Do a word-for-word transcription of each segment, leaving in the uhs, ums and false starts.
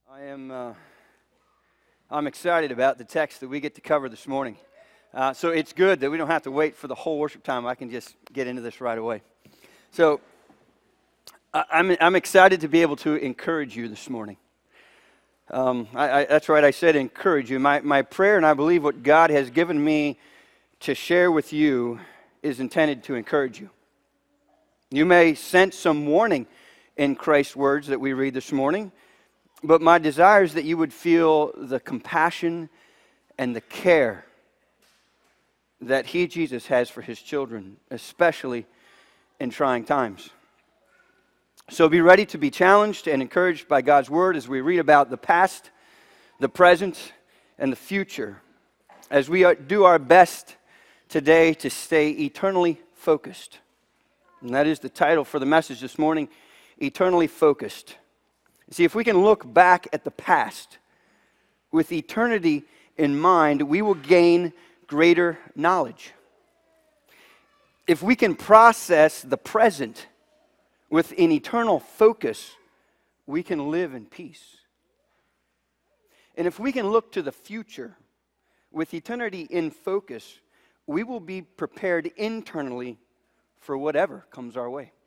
I am uh, I'm excited about the text that we get to cover this morning. Uh, so it's good that we don't have to wait for the whole worship time. I can just get into this right away. So I, I'm I'm excited to be able to encourage you this morning. Um, I, I, that's right. I said encourage you. My my prayer, and I believe what God has given me to share with you, is intended to encourage you. You may sense some warning in Christ's words that we read this morning. But my desire is that you would feel the compassion and the care that He, Jesus, has for His children, especially in trying times. So be ready to be challenged and encouraged by God's Word as we read about the past, the present, and the future, as we do our best today to stay eternally focused. And that is the title for the message this morning, Eternally Focused. See, if we can look back at the past with eternity in mind, we will gain greater knowledge. If we can process the present with an eternal focus, we can live in peace. And if we can look to the future with eternity in focus, we will be prepared internally for whatever comes our way.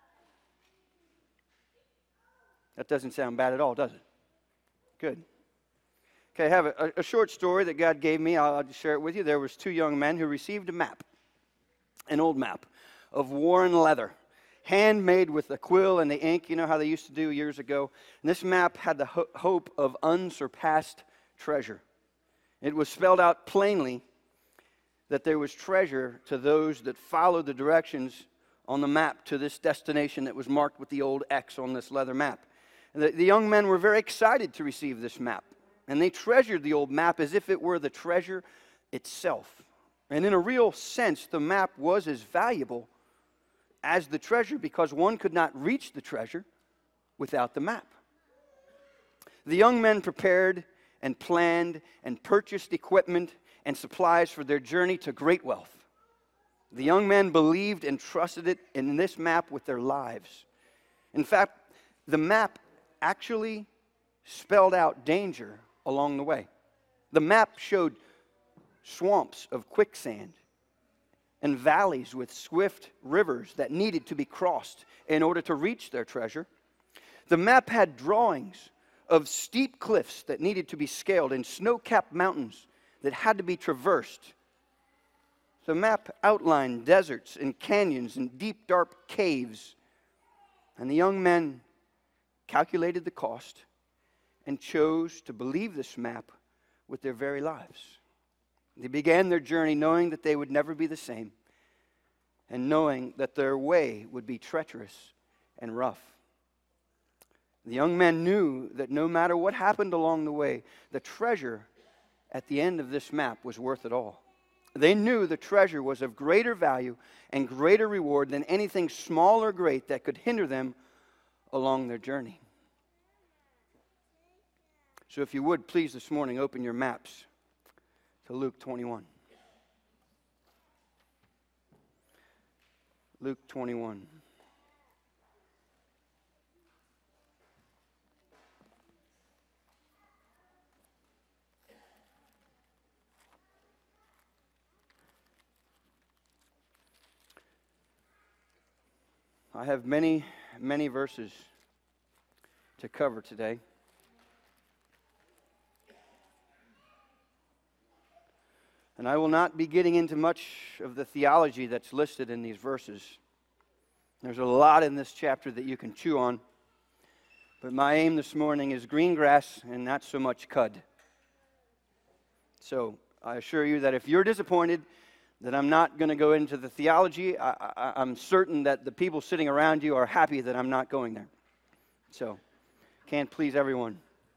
That doesn't sound bad at all, does it? Good. Okay, I have a, a short story that God gave me. I'll, I'll just share it with you. There was two young men who received a map, an old map of worn leather, handmade with the quill and the ink. You know how they used to do years ago. And this map had the ho- hope of unsurpassed treasure. It was spelled out plainly that there was treasure to those that followed the directions on the map to this destination that was marked with the old X on this leather map. The, the young men were very excited to receive this map, and they treasured the old map as if it were the treasure itself. And in a real sense, the map was as valuable as the treasure because one could not reach the treasure without the map. The young men prepared and planned and purchased equipment and supplies for their journey to great wealth. The young men believed and trusted it in this map with their lives. In fact, the map actually spelled out danger along the way. The map showed swamps of quicksand and valleys with swift rivers that needed to be crossed in order to reach their treasure. The map had drawings of steep cliffs that needed to be scaled and snow-capped mountains that had to be traversed. The map outlined deserts and canyons and deep, dark caves. And the young men calculated the cost and chose to believe this map with their very lives. They began their journey knowing that they would never be the same and knowing that their way would be treacherous and rough. The young men knew that no matter what happened along the way, the treasure at the end of this map was worth it all. They knew the treasure was of greater value and greater reward than anything small or great that could hinder them along their journey. So if you would, please this morning open your maps to Luke twenty-one. Luke twenty-one. I have many, many verses to cover today. And I will not be getting into much of the theology that's listed in these verses. There's a lot in this chapter that you can chew on. But my aim this morning is green grass and not so much cud. So I assure you that if you're disappointed that I'm not going to go into the theology, I, I, I'm certain that the people sitting around you are happy that I'm not going there. So, can't please everyone.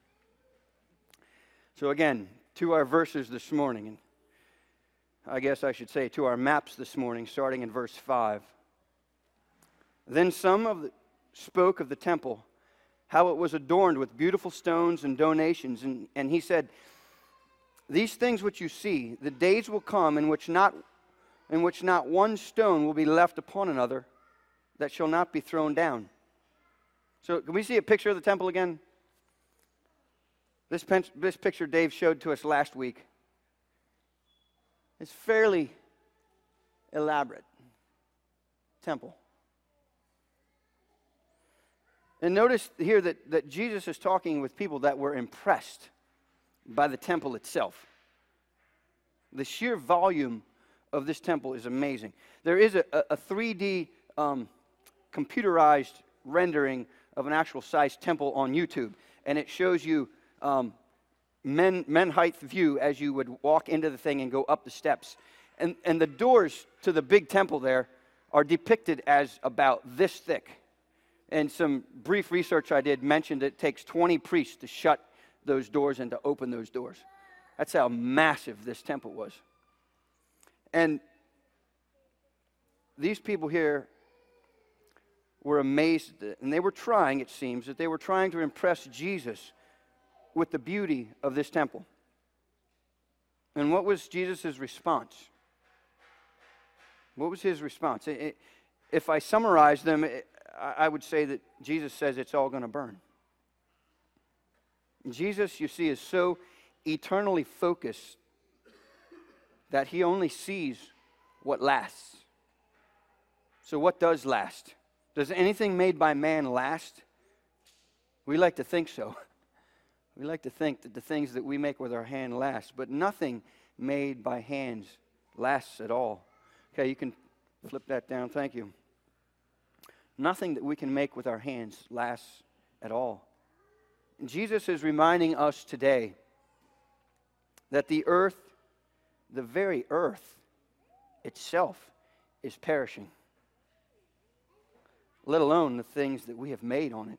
So again, to our verses this morning, and I guess I should say to our maps this morning, starting in verse five. Then some of the spoke of the temple, how it was adorned with beautiful stones and donations, and, and he said, these things which you see, the days will come in which not in which not one stone will be left upon another that shall not be thrown down. So can we see a picture of the temple again? This, pen, this picture Dave showed to us last week is fairly elaborate temple. And notice here that, that Jesus is talking with people that were impressed by the temple itself. The sheer volume of this temple is amazing. There is a, a three D um, computerized rendering of an actual size temple on YouTube, and it shows you um, men, men height view as you would walk into the thing and go up the steps. And, and the doors to the big temple there are depicted as about this thick. And some brief research I did mentioned it takes twenty priests to shut those doors and to open those doors. That's how massive this temple was. And these people here were amazed, and they were trying, it seems, that they were trying to impress Jesus with the beauty of this temple. And what was Jesus' response? What was his response? If I summarize them, I would say that Jesus says it's all going to burn. Jesus, you see, is so eternally focused that he only sees what lasts. So what does last? Does anything made by man last? We like to think so. We like to think that the things that we make with our hand last, but nothing made by hands lasts at all. Okay, you can flip that down. Thank you. Nothing that we can make with our hands lasts at all. And Jesus is reminding us today that the earth, the very earth itself, is perishing, let alone the things that we have made on it.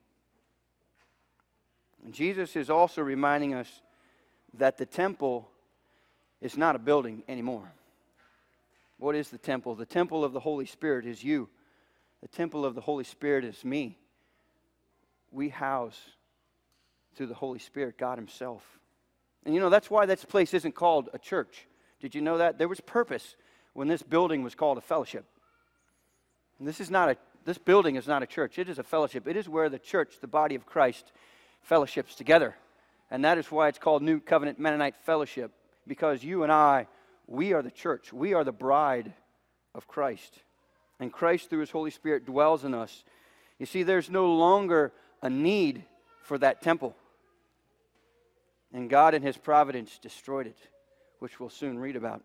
And Jesus is also reminding us that the temple is not a building anymore. What is the temple? The temple of the Holy Spirit is you. The temple of the Holy Spirit is me. We house through the Holy Spirit God himself. And you know, that's why this place isn't called a church. Did you know that? There was purpose when this building was called a fellowship. And this is not a this building is not a church. It is a fellowship. It is where the church, the body of Christ, fellowships together. And that is why it's called New Covenant Mennonite Fellowship, because you and I, we are the church. We are the bride of Christ. And Christ, through his Holy Spirit, dwells in us. You see, there's no longer a need for that temple. And God in his providence destroyed it, which we'll soon read about.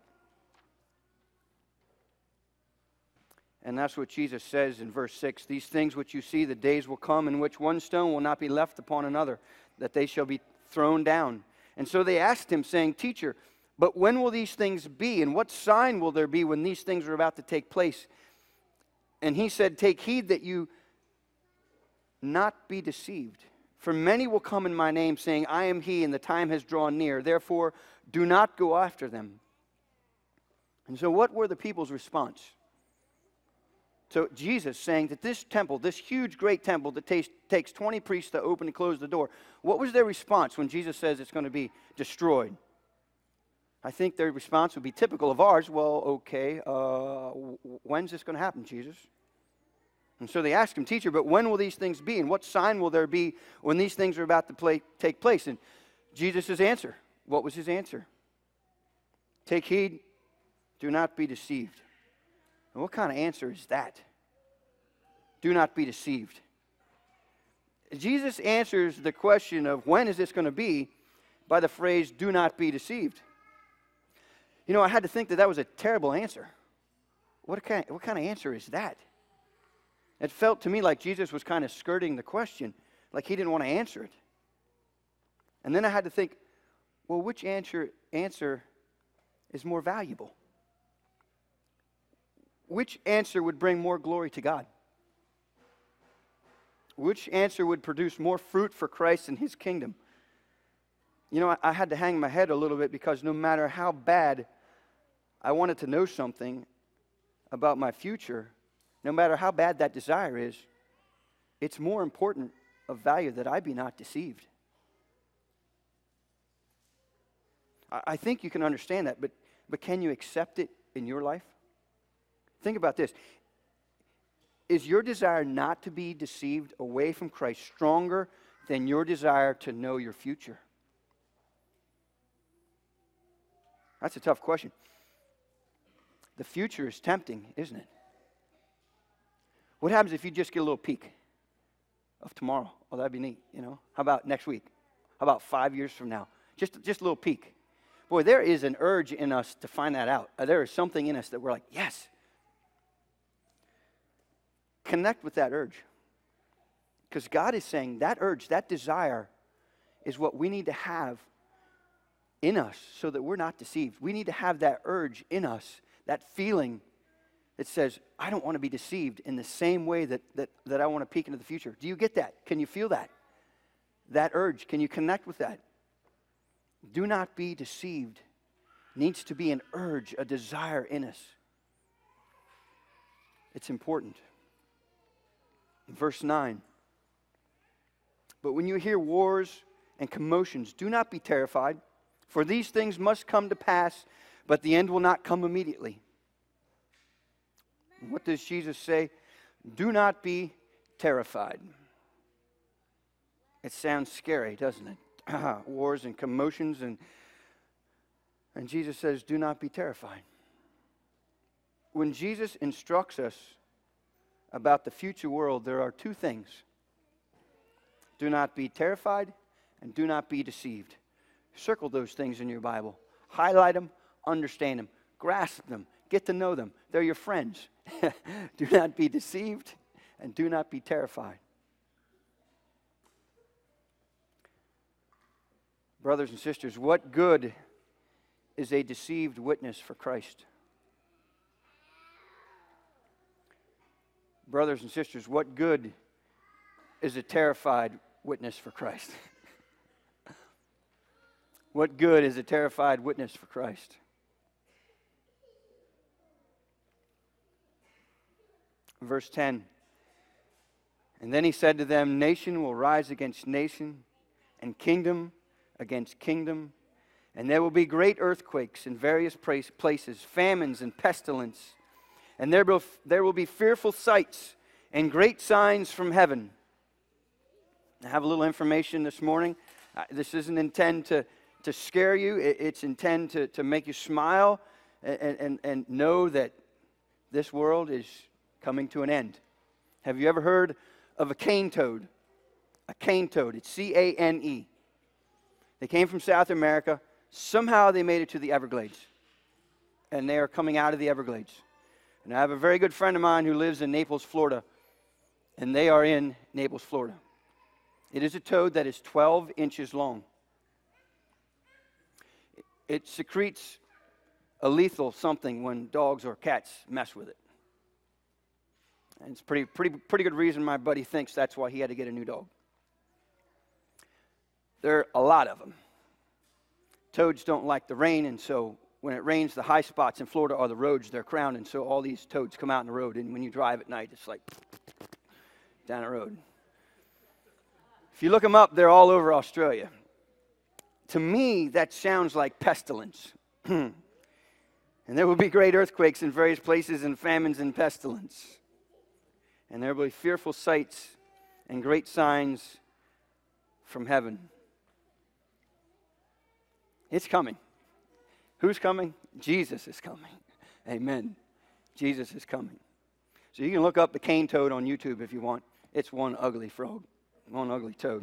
And that's what Jesus says in verse six. These things which you see, the days will come in which one stone will not be left upon another, that they shall be thrown down. And so they asked him, saying, Teacher, but when will these things be? And what sign will there be when these things are about to take place? And he said, Take heed that you not be deceived. For many will come in my name, saying, I am he, and the time has drawn near. Therefore, do not go after them. And so what were the people's response? So Jesus saying that this temple, this huge, great temple that takes, takes twenty priests to open and close the door, what was their response when Jesus says it's going to be destroyed? I think their response would be typical of ours. Well, okay, uh, when's this going to happen, Jesus? And so they asked him, Teacher, but when will these things be? And what sign will there be when these things are about to play, take place? And Jesus' answer, what was his answer? Take heed, do not be deceived. And what kind of answer is that? Do not be deceived. Jesus answers the question of when is this going to be by the phrase, do not be deceived. You know, I had to think that that was a terrible answer. What kind, what kind of answer is that? It felt to me like Jesus was kind of skirting the question, like he didn't want to answer it. And then I had to think, well, which answer, answer is more valuable? Which answer would bring more glory to God? Which answer would produce more fruit for Christ and his kingdom? You know, I, I had to hang my head a little bit because no matter how bad I wanted to know something about my future, no matter how bad that desire is, it's more important of value that I be not deceived. I, I think you can understand that, but, but can you accept it in your life? Think about this. Is your desire not to be deceived away from Christ stronger than your desire to know your future? That's a tough question. The future is tempting, isn't it? What happens if you just get a little peek of tomorrow? Oh, that'd be neat, you know? How about next week? How about five years from now? Just, just a little peek. Boy, there is an urge in us to find that out. Uh, There is something in us that we're like, yes. Connect with that urge. Because God is saying that urge, that desire, is what we need to have in us so that we're not deceived. We need to have that urge in us, that feeling that says, I don't want to be deceived in the same way that, that, that I want to peek into the future. Do you get that? Can you feel that? That urge, can you connect with that? Do not be deceived. Needs to be an urge, a desire in us. It's important. Verse nine. But when you hear wars and commotions, do not be terrified, for these things must come to pass, but the end will not come immediately. What does Jesus say? Do not be terrified. It sounds scary, doesn't it? Wars and commotions, and, and Jesus says, do not be terrified. When Jesus instructs us about the future world, there are two things. Do not be terrified, and do not be deceived. Circle those things in your Bible. Highlight them, understand them, grasp them, get to know them. They're your friends. Do not be deceived, and do not be terrified. Brothers and sisters, what good is a deceived witness for Christ? Brothers and sisters, what good is a terrified witness for Christ? What good is a terrified witness for Christ? Verse ten. And then he said to them, nation will rise against nation, and kingdom against kingdom, and there will be great earthquakes in various places, famines and pestilence, and there will, there will be fearful sights and great signs from heaven. I have a little information this morning. Uh, this isn't intended to, to scare you. It, it's intended to, to make you smile and, and, and know that this world is coming to an end. Have you ever heard of a cane toad? A cane toad. It's C A N E. They came from South America. Somehow they made it to the Everglades. And they are coming out of the Everglades. And I have a very good friend of mine who lives in Naples, Florida. And they are in Naples, Florida. It is a toad that is twelve inches long. It secretes a lethal something when dogs or cats mess with it. And it's pretty, pretty, pretty good reason my buddy thinks that's why he had to get a new dog. There are a lot of them. Toads don't like the rain, and so when it rains, the high spots in Florida are the roads they're crowned, and so all these toads come out in the road, and when you drive at night, it's like down the road. If you look them up, they're all over Australia. To me, that sounds like pestilence. And there will be great earthquakes in various places, and famines and pestilence. And there will be fearful sights and great signs from heaven. It's coming. Who's coming? Jesus is coming. Amen. Jesus is coming. So you can look up the cane toad on YouTube if you want. It's one ugly frog, one ugly toad.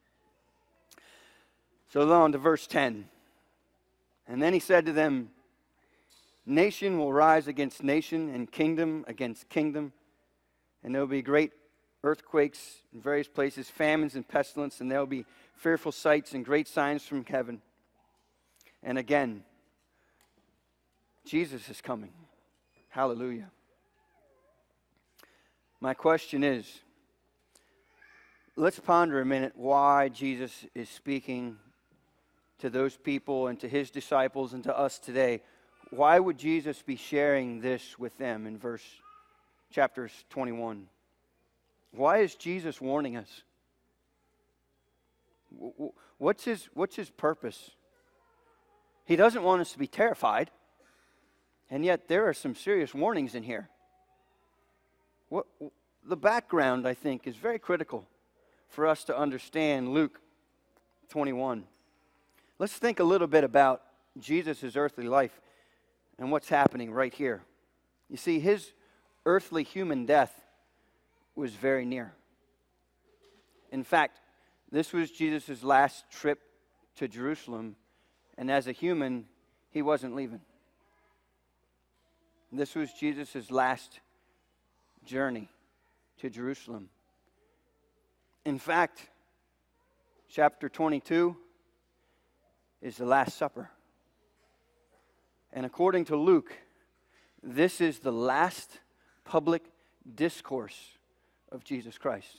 So on to verse ten. And then he said to them, nation will rise against nation, and kingdom against kingdom. And there will be great earthquakes in various places, famines and pestilence, and there will be fearful sights and great signs from heaven. And again, Jesus is coming. Hallelujah. My question is, let's ponder a minute why Jesus is speaking to those people and to his disciples and to us today. Why would Jesus be sharing this with them in verse chapter twenty-one? Why is Jesus warning us? What's his, what's his purpose? He doesn't want us to be terrified, and yet there are some serious warnings in here. What, the background, I think, is very critical for us to understand Luke twenty-one. Let's think a little bit about Jesus' earthly life and what's happening right here. You see, his earthly human death was very near. In fact, this was Jesus' last trip to Jerusalem, and as a human, he wasn't leaving. This was Jesus' last journey to Jerusalem. In fact, chapter twenty-two is the Last Supper. And according to Luke, this is the last public discourse of Jesus Christ.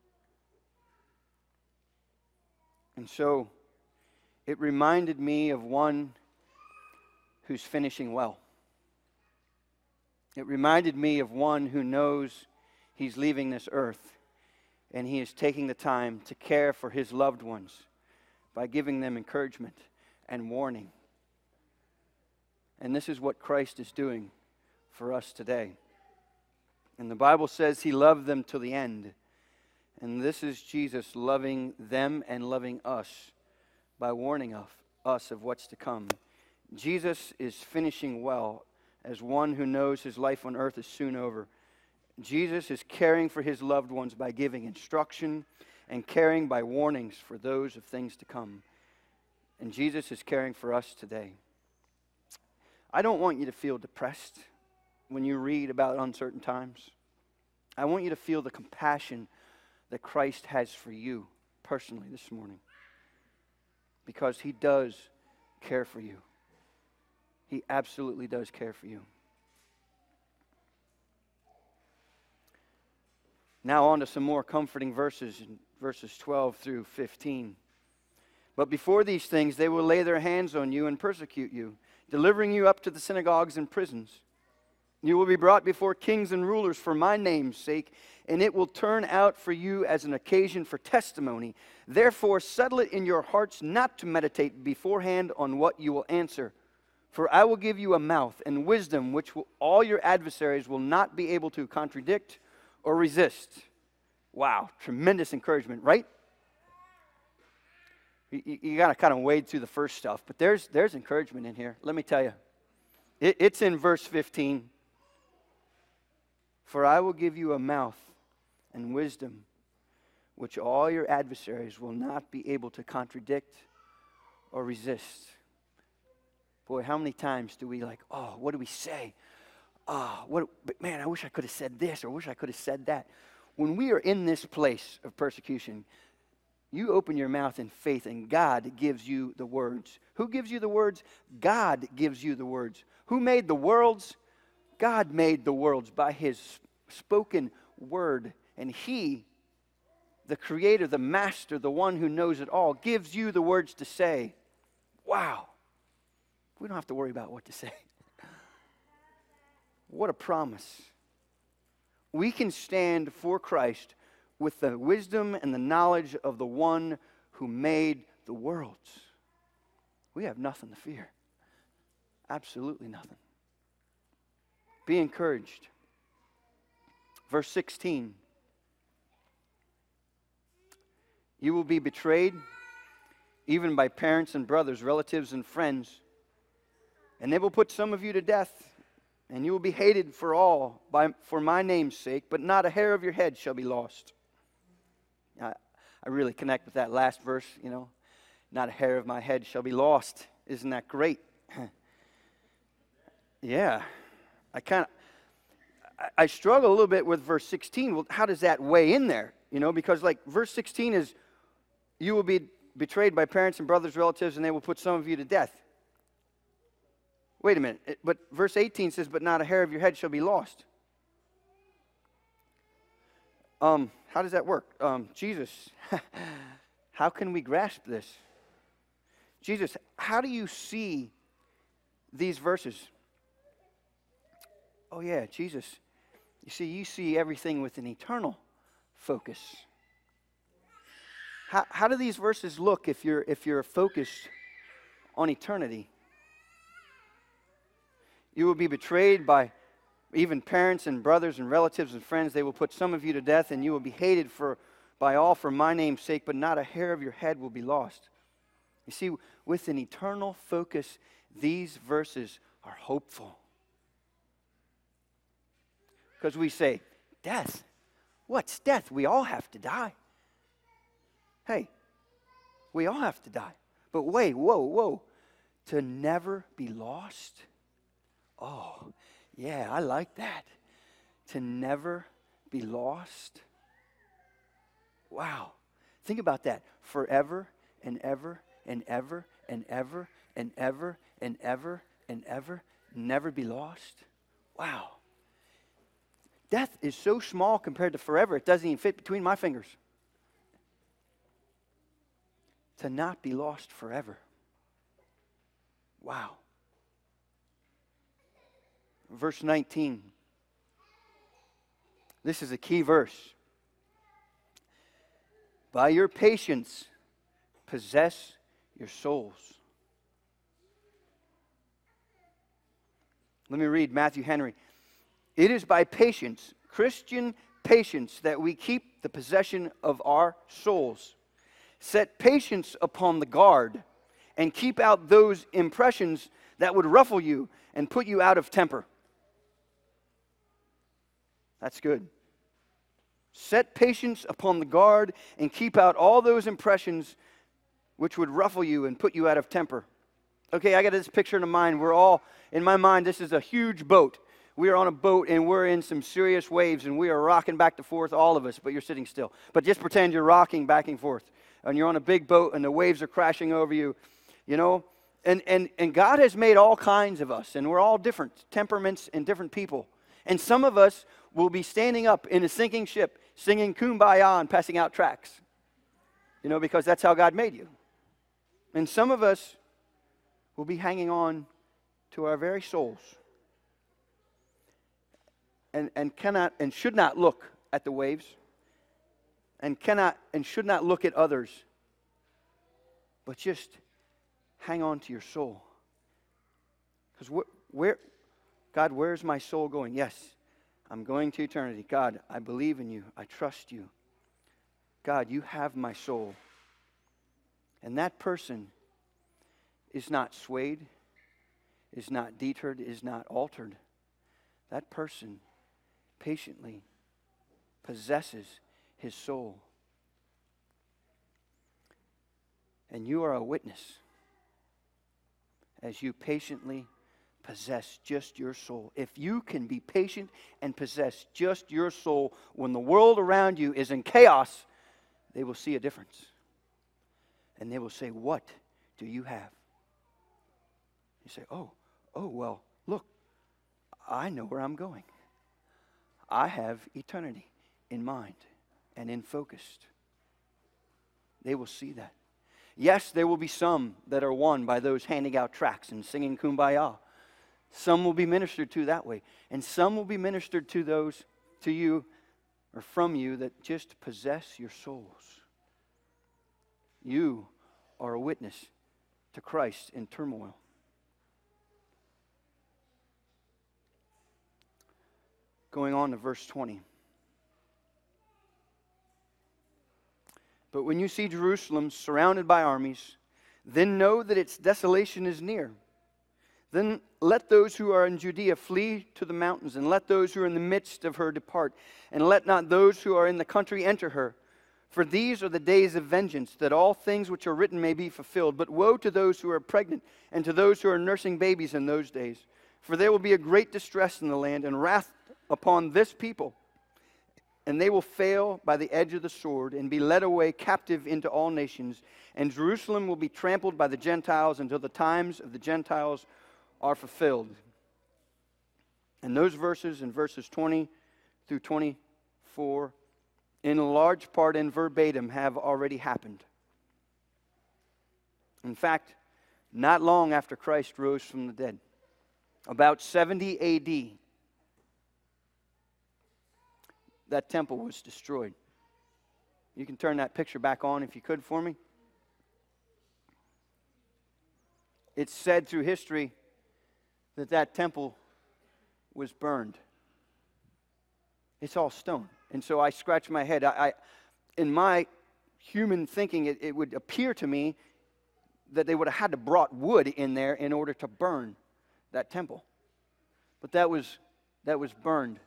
And so, it reminded me of one who's finishing well. It reminded me of one who knows he's leaving this earth, and he is taking the time to care for his loved ones by giving them encouragement and warning. And this is what Christ is doing for us today. And the Bible says he loved them to the end. And this is Jesus loving them and loving us by warning of us of what's to come. Jesus is finishing well as one who knows his life on earth is soon over. Jesus is caring for his loved ones by giving instruction and caring by warnings for those of things to come. And Jesus is caring for us today. I don't want you to feel depressed when you read about uncertain times. I want you to feel the compassion that Christ has for you personally this morning, because he does care for you. He absolutely does care for you. Now on to some more comforting verses in verses twelve through fifteen. But before these things they will lay their hands on you and persecute you, delivering you up to the synagogues and prisons. You will be brought before kings and rulers for my name's sake, and it will turn out for you as an occasion for testimony. Therefore, settle it in your hearts not to meditate beforehand on what you will answer. For I will give you a mouth and wisdom which will, all your adversaries will not be able to contradict or resist. Wow, tremendous encouragement, right? You, you, you got to kind of wade through the first stuff, but there's, there's encouragement in here. Let me tell you. It, it's in verse fifteen. For I will give you a mouth and wisdom which all your adversaries will not be able to contradict or resist. Boy, how many times do we like, oh, what do we say? Oh, what, but man, I wish I could have said this, or wish I could have said that. When we are in this place of persecution, you open your mouth in faith and God gives you the words. Who gives you the words? God gives you the words. Who made the worlds? God made the worlds by his spoken word. And he, the creator, the master, the one who knows it all, gives you the words to say. Wow. We don't have to worry about what to say. What a promise. We can stand for Christ with the wisdom and the knowledge of the one who made the worlds. We have nothing to fear. Absolutely nothing. Be encouraged. Verse sixteen. You will be betrayed even by parents and brothers, relatives and friends, and they will put some of you to death, and you will be hated for all by for my name's sake, but not a hair of your head shall be lost. I, I really connect with that last verse, you know. Not a hair of my head shall be lost. Isn't that great? Yeah. I kind of I, I struggle a little bit with verse sixteen. Well, how does that weigh in there? You know, because like verse sixteen is, you will be betrayed by parents and brothers, relatives, and they will put some of you to death. Wait a minute. It, but verse eighteen says, but not a hair of your head shall be lost. Um, how does that work? Um, Jesus, how can we grasp this? Jesus, how do you see these verses? Oh yeah, Jesus. You see, you see everything with an eternal focus. How, how do these verses look if you're if you're focused on eternity? You will be betrayed by even parents and brothers and relatives and friends. They will put some of you to death, and you will be hated for by all for my name's sake, but not a hair of your head will be lost. You see, with an eternal focus, these verses are hopeful. Because we say, death? What's death? We all have to die. Hey, we all have to die. But wait, whoa, whoa. To never be lost? Oh, yeah, I like that. To never be lost? Wow. Think about that. Forever and ever and ever and ever and ever and ever and ever, never be lost? Wow. Death is so small compared to forever, it doesn't even fit between my fingers. To not be lost forever. Wow. Verse nineteen. This is a key verse. By your patience, possess your souls. Let me read Matthew Henry. It is by patience, Christian patience, that we keep the possession of our souls. Set patience upon the guard and keep out those impressions that would ruffle you and put you out of temper. That's good. Set patience upon the guard and keep out all those impressions which would ruffle you and put you out of temper. Okay, I got this picture in mind. We're all, in my mind, this is a huge boat. We are on a boat and we're in some serious waves and we are rocking back and forth, all of us, but you're sitting still. But just pretend you're rocking back and forth. And you're on a big boat and the waves are crashing over you, you know. And, and, and God has made all kinds of us, and we're all different temperaments and different people. And some of us will be standing up in a sinking ship, singing Kumbaya and passing out tracts, you know, because that's how God made you. And some of us will be hanging on to our very souls and, and cannot and should not look at the waves and cannot and should not look at others, but just hang on to your soul. Because wh- where, God, where's my soul going? Yes, I'm going to eternity. God, I believe in you. I trust you. God, you have my soul. And that person is not swayed, is not deterred, is not altered. That person patiently possesses his soul. And you are a witness as you patiently possess just your soul. If you can be patient and possess just your soul when the world around you is in chaos, they will see a difference. And they will say, what do you have? You say, oh, oh, well, look, I know where I'm going. I have eternity in mind and in focused. They will see that. Yes, there will be some that are won by those handing out tracts and singing Kumbaya. Some will be ministered to that way. And some will be ministered to those, to you, or from you, that just possess your souls. You are a witness to Christ in turmoil. Going on to verse twenty. But when you see Jerusalem surrounded by armies, then know that its desolation is near. Then let those who are in Judea flee to the mountains, and let those who are in the midst of her depart, and let not those who are in the country enter her. For these are the days of vengeance, that all things which are written may be fulfilled. But woe to those who are pregnant, and to those who are nursing babies in those days. For there will be a great distress in the land, and wrath upon this people. And they will fail by the edge of the sword, and be led away captive into all nations. And Jerusalem will be trampled by the Gentiles until the times of the Gentiles are fulfilled. And those verses, in verses twenty through twenty-four, in large part and verbatim, have already happened. In fact, not long after Christ rose from the dead, about seventy A D, that temple was destroyed. You can turn that picture back on if you could for me. It's said through history that that temple was burned. It's all stone. And so I scratch my head. I, I in my human thinking, it, it would appear to me that they would have had to brought wood in there in order to burn that temple. But that was that was burned.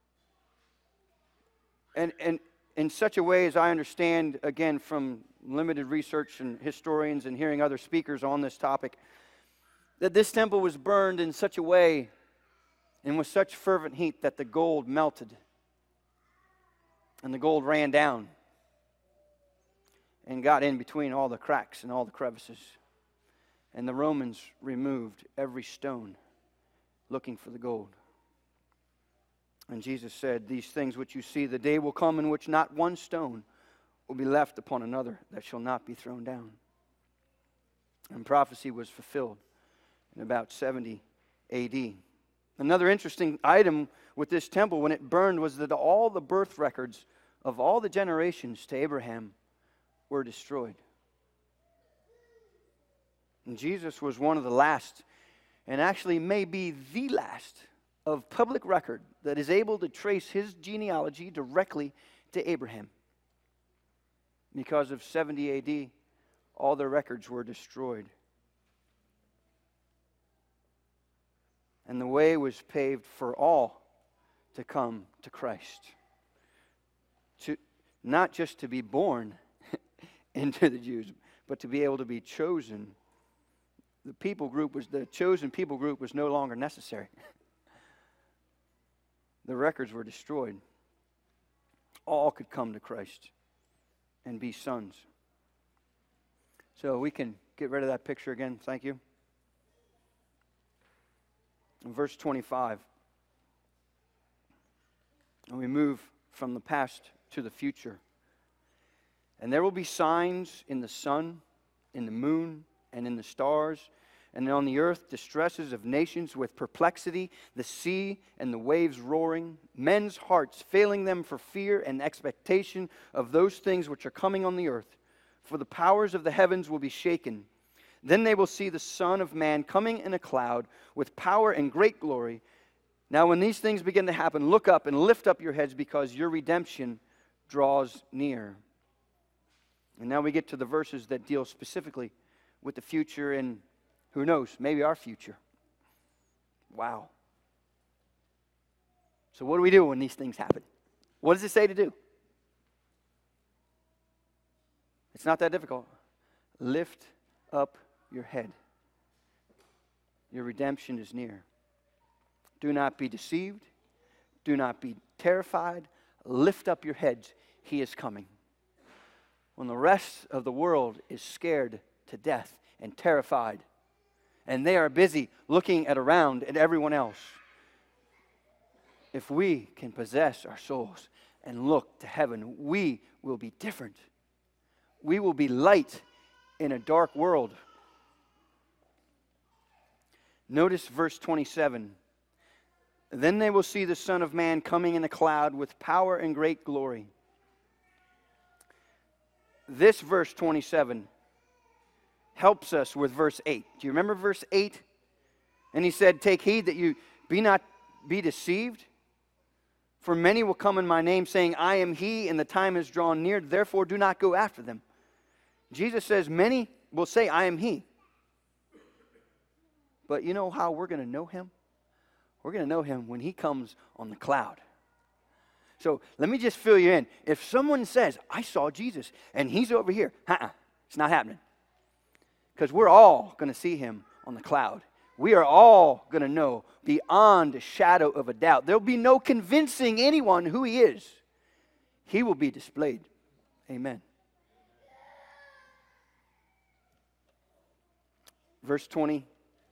And and in such a way, as I understand, again, from limited research and historians and hearing other speakers on this topic, that this temple was burned in such a way and with such fervent heat that the gold melted and the gold ran down and got in between all the cracks and all the crevices. And the Romans removed every stone looking for the gold. And Jesus said, "These things which you see, the day will come in which not one stone will be left upon another that shall not be thrown down." And prophecy was fulfilled in about seventy A D Another interesting item with this temple when it burned was that all the birth records of all the generations to Abraham were destroyed. And Jesus was one of the last, and actually may be the last, of public record that is able to trace his genealogy directly to Abraham. Because of seventy A D, all their records were destroyed. And the way was paved for all to come to Christ. To, not just to be born into the Jews, but to be able to be chosen. The people group was, the chosen people group was no longer necessary. The records were destroyed. All could come to Christ and be sons. So we can get rid of that picture again. Thank you. In verse twenty-five, and we move from the past to the future. "And there will be signs in the sun, in the moon, and in the stars, and on the earth distresses of nations with perplexity, the sea and the waves roaring, men's hearts failing them for fear and expectation of those things which are coming on the earth. For the powers of the heavens will be shaken. Then they will see the Son of Man coming in a cloud with power and great glory. Now when these things begin to happen, look up and lift up your heads, because your redemption draws near." And now we get to the verses that deal specifically with the future and, who knows, maybe our future. Wow. So what do we do when these things happen? What does it say to do? It's not that difficult. Lift up your head. Your redemption is near. Do not be deceived. Do not be terrified. Lift up your heads. He is coming. When the rest of the world is scared to death and terrified, and they are busy looking at around at everyone else, if we can possess our souls and look to heaven, we will be different. We will be light in a dark world. Notice verse twenty-seven. "Then they will see the Son of Man coming in a cloud with power and great glory." This verse twenty-seven helps us with verse eight. Do you remember verse eight? And he said, "Take heed that you be not be deceived. For many will come in my name, saying, I am he, and the time is drawn near. Therefore do not go after them." Jesus says many will say, "I am he." But you know how we're going to know him? We're going to know him when he comes on the cloud. So let me just fill you in. If someone says, "I saw Jesus and he's over here," uh-uh, it's not happening. Because we're all going to see him on the cloud. We are all going to know beyond a shadow of a doubt. There'll be no convincing anyone who he is. He will be displayed. Amen. Verse twenty-nine.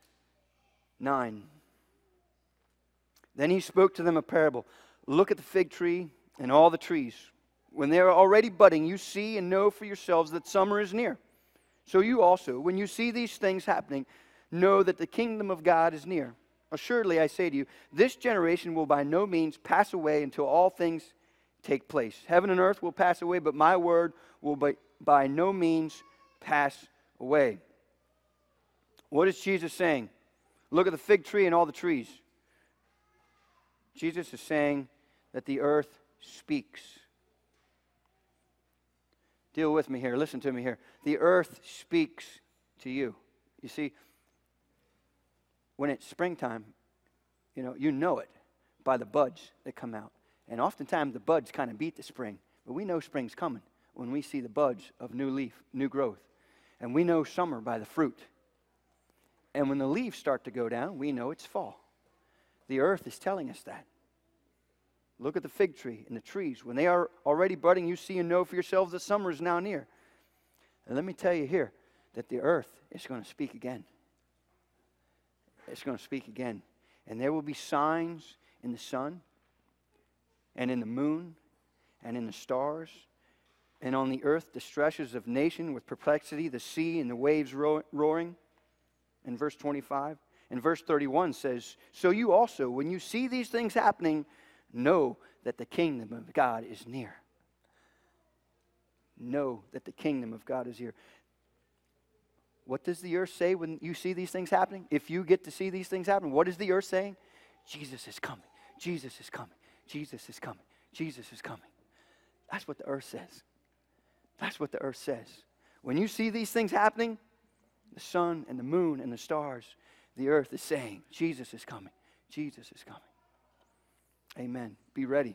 "Then he spoke to them a parable. Look at the fig tree and all the trees. When they are already budding, you see and know for yourselves that summer is near. So you also, when you see these things happening, know that the kingdom of God is near. Assuredly, I say to you, this generation will by no means pass away until all things take place. Heaven and earth will pass away, but my word will by, by no means pass away." What is Jesus saying? Look at the fig tree and all the trees. Jesus is saying that the earth speaks. Deal with me here. Listen to me here. The earth speaks to you. You see, when it's springtime, you know, you know it by the buds that come out. And oftentimes the buds kind of beat the spring. But we know spring's coming when we see the buds of new leaf, new growth. And we know summer by the fruit. And when the leaves start to go down, we know it's fall. The earth is telling us that. Look at the fig tree and the trees. When they are already budding, you see and know for yourselves that summer is now near. And let me tell you here that the earth is going to speak again. It's going to speak again. And there will be signs in the sun and in the moon and in the stars and on the earth distresses of nation with perplexity, the sea and the waves ro- roaring. In verse twenty-five. And verse thirty-one says, so you also, when you see these things happening, know that the kingdom of God is near. Know that the kingdom of God is here. What does the earth say when you see these things happening? If you get to see these things happen, what is the earth saying? Jesus is coming. Jesus is coming. Jesus is coming. Jesus is coming. That's what the earth says. That's what the earth says. When you see these things happening, the sun and the moon and the stars, the earth is saying, Jesus is coming. Jesus is coming. Amen. Be ready.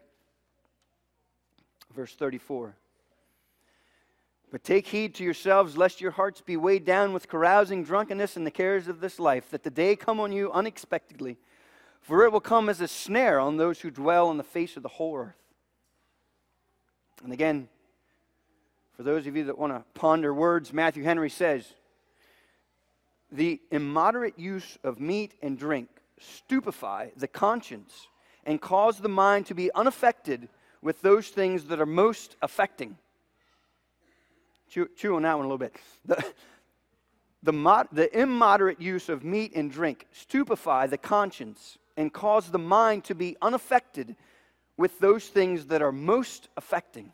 Verse thirty-four. But take heed to yourselves, lest your hearts be weighed down with carousing, drunkenness, and the cares of this life, that the day come on you unexpectedly. For it will come as a snare on those who dwell on the face of the whole earth. And again, for those of you that want to ponder words, Matthew Henry says, the immoderate use of meat and drink stupefy the conscience and cause the mind to be unaffected with those things that are most affecting. Chew, chew on that one a little bit. The, the, mod, the immoderate use of meat and drink stupefy the conscience and cause the mind to be unaffected with those things that are most affecting.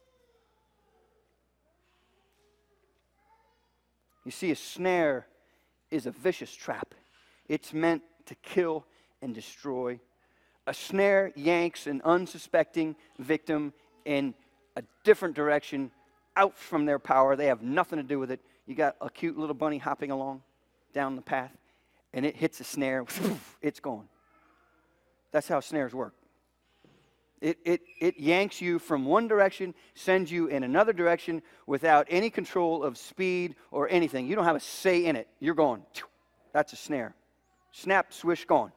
You see, a snare is a vicious trap. It's meant to kill and destroy. A snare yanks an unsuspecting victim in a different direction, out from their power. They have nothing to do with it. You got a cute little bunny hopping along down the path, and it hits a snare. It's gone. That's how snares work. It, it, it yanks you from one direction, sends you in another direction without any control of speed or anything. You don't have a say in it. You're gone. That's a snare. Snap, swish, gone.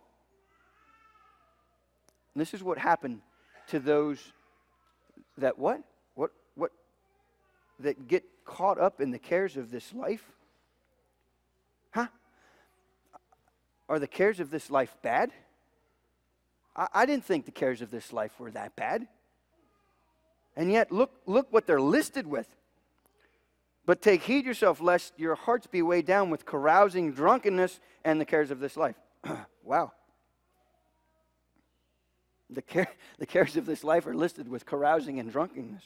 And this is what happened to those that what? What? What? That get caught up in the cares of this life? Huh? Are the cares of this life bad? I, I didn't think the cares of this life were that bad. And yet, look, look what they're listed with. But take heed yourself, lest your hearts be weighed down with carousing, drunkenness, and the cares of this life. Wow. The, care, the cares of this life are listed with carousing and drunkenness.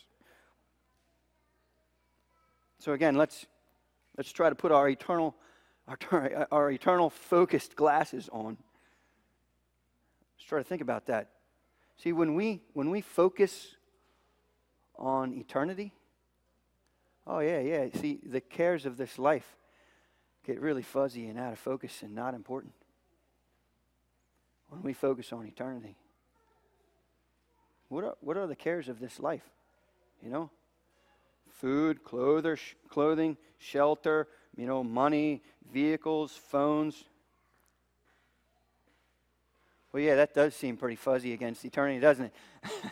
So again, let's let's try to put our eternal our, our eternal focused glasses on. Let's try to think about that. See, when we when we focus on eternity, oh yeah, yeah. See, the cares of this life get really fuzzy and out of focus and not important. When we focus on eternity, what are what are the cares of this life? You know, food, clother, sh- clothing, shelter, you know, money, vehicles, phones. Well, yeah, that does seem pretty fuzzy against eternity, doesn't it?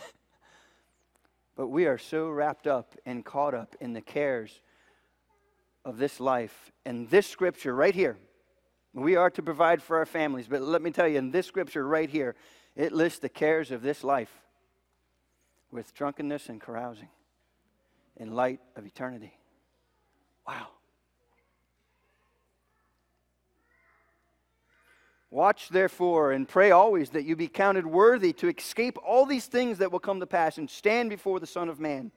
But we are so wrapped up and caught up in the cares of this life. And this scripture right here, we are to provide for our families. But let me tell you, in this scripture right here, it lists the cares of this life with drunkenness and carousing in light of eternity. Wow. Watch therefore and pray always that you be counted worthy to escape all these things that will come to pass and stand before the Son of Man.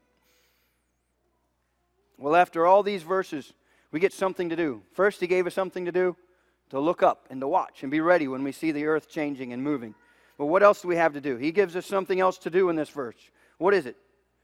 Well, after all these verses, we get something to do. First, he gave us something to do, to look up and to watch and be ready when we see the earth changing and moving. But what else do we have to do? He gives us something else to do in this verse. What is it?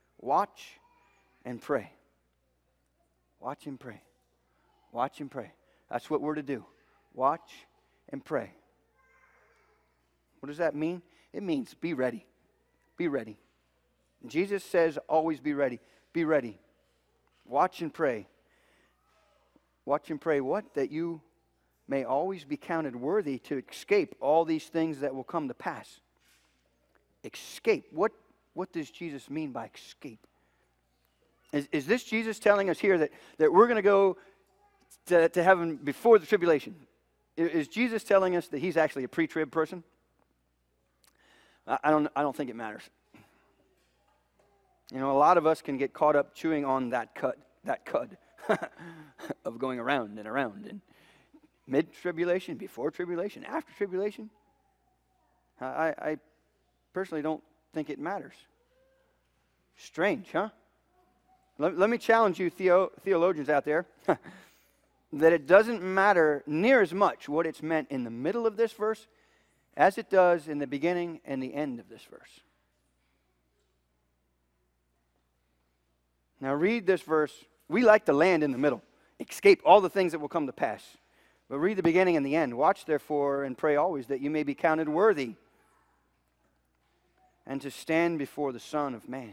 Watch and pray. Watch and pray. Watch and pray. That's what we're to do. Watch and pray. What does that mean? It means be ready. Be ready. Jesus says always be ready. Be ready. Watch and pray. Watch and pray what? That you may always be counted worthy to escape all these things that will come to pass. Escape. What, what does Jesus mean by escape? Is, is this Jesus telling us here that, that we're going to go to, to heaven before the tribulation? Is, is Jesus telling us that he's actually a pre-trib person? I, I don't, I don't think it matters. You know, a lot of us can get caught up chewing on that cud, that cud of going around and around. And mid-tribulation, before tribulation, after tribulation. I, I personally don't think it matters. Strange, huh? Let, let me challenge you theo, theologians out there that it doesn't matter near as much what it's meant in the middle of this verse as it does in the beginning and the end of this verse. Now read this verse. We like to land in the middle, escape all the things that will come to pass. But read the beginning and the end. Watch therefore and pray always that you may be counted worthy and to stand before the Son of Man.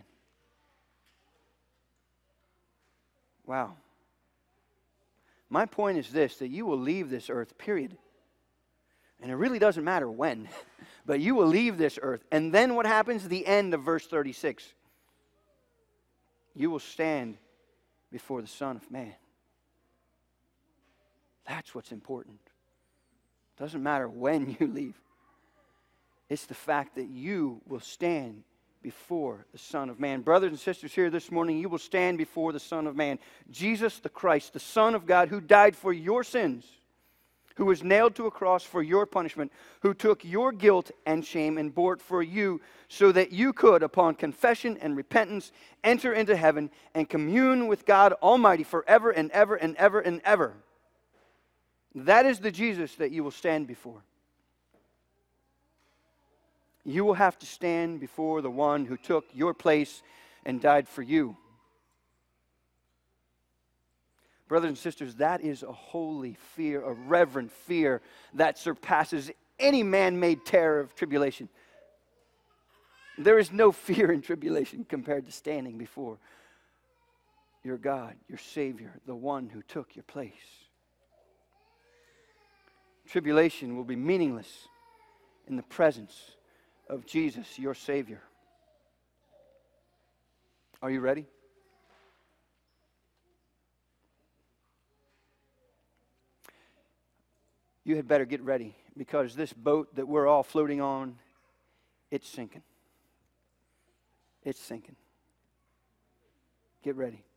Wow. My point is this, that you will leave this earth, period. And it really doesn't matter when, but you will leave this earth. And then what happens? The end of verse thirty-six. You will stand before the Son of Man. That's what's important. It doesn't matter when you leave. It's the fact that you will stand before the Son of Man. Brothers and sisters here this morning, you will stand before the Son of Man. Jesus the Christ, the Son of God, who died for your sins, who was nailed to a cross for your punishment, who took your guilt and shame and bore it for you, so that you could, upon confession and repentance, enter into heaven and commune with God Almighty forever and ever and ever and ever. That is the Jesus that you will stand before. You will have to stand before the one who took your place and died for you. Brothers and sisters, that is a holy fear, a reverent fear that surpasses any man-made terror of tribulation. There is no fear in tribulation compared to standing before your God, your Savior, the one who took your place. Tribulation will be meaningless in the presence of Jesus, your Savior. Are you ready? You had better get ready, because this boat that we're all floating on, it's sinking. It's sinking. Get ready.